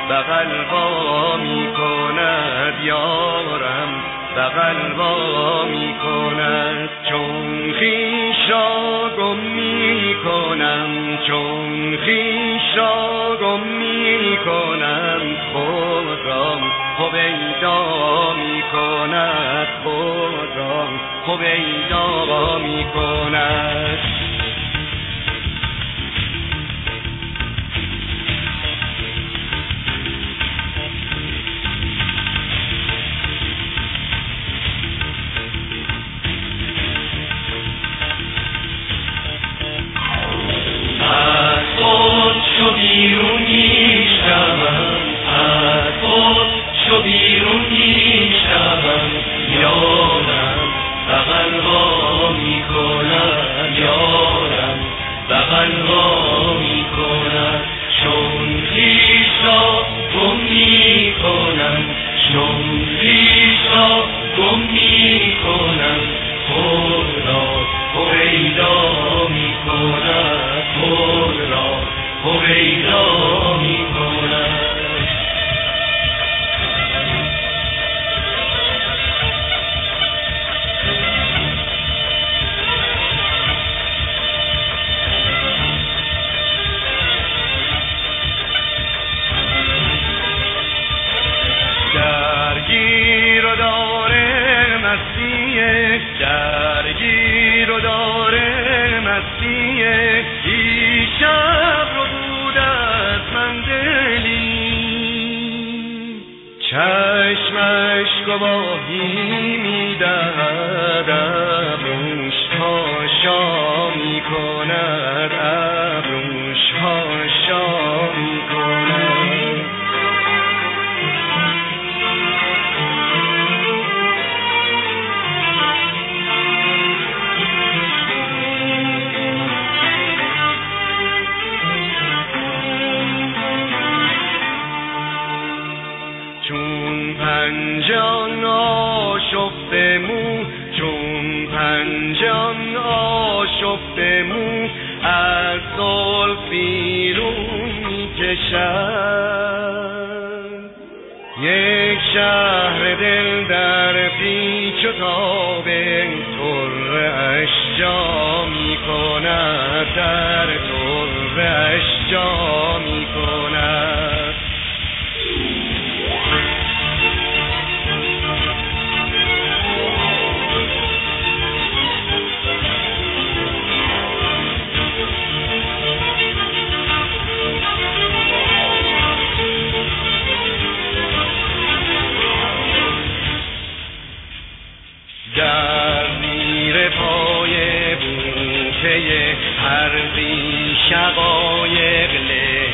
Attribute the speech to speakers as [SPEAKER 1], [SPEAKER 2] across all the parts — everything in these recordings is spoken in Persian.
[SPEAKER 1] بغل وا می کند یارم، بغل وا می کند. چون خویش را گم می کنم، چون خویش را گم می کنم، خود را هویدا می کند، خود را هویدا می کند.
[SPEAKER 2] بیرون میشم، از خود چو بیرون میشم، یارم بغل وا می کند، یارم بغل وا می کند. چون خویش را گم می کنم، چون خویش را گم می کنم، خود را هویدا می کند، خود را هویدا می کند.
[SPEAKER 1] درگیر و داره مسیح، درگیر و داره مسیح، دیشب رو بود از من دلی، چشمش گواهی میدهد، ابروش هاشا می کند، ابروش هاشا می کند. چون پنجان آشفته مو، چون پنجان آشفته مو، از زلف بیرون میکشد. یک شهر دل در پیچ و تاب طره جا میکند، در طره جا میکند. در زیر پای بوته هر بی شقایق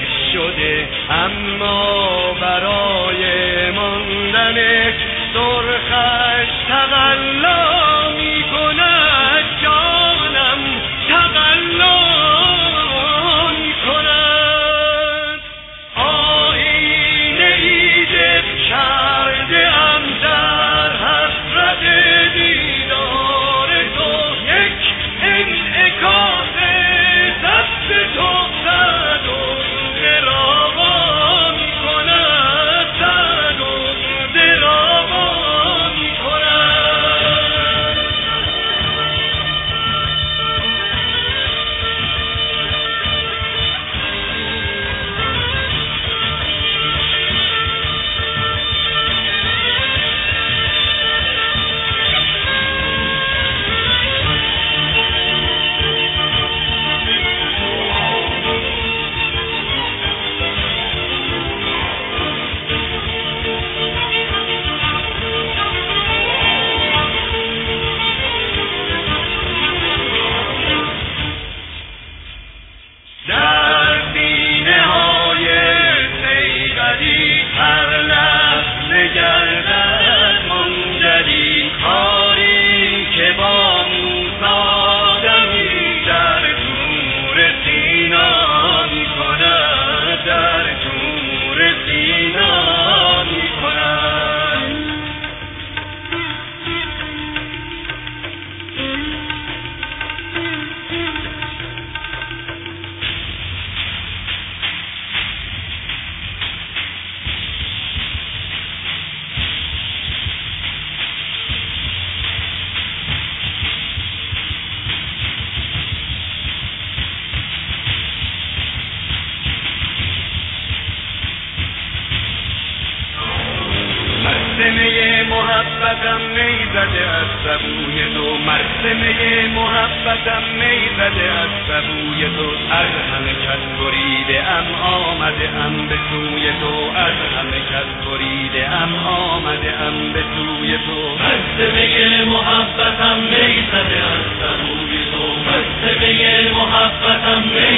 [SPEAKER 1] مرسمه محبتم میزده از سبوی تو، مرسمه محبتم میزده از سبوی تو، از همه کس بریده ام آمده ام به سوی تو، از همه کس بریده ام آمده ام به سوی تو.
[SPEAKER 2] مرسمه محبتم میزده از سبوی تو، مرسمه محبتم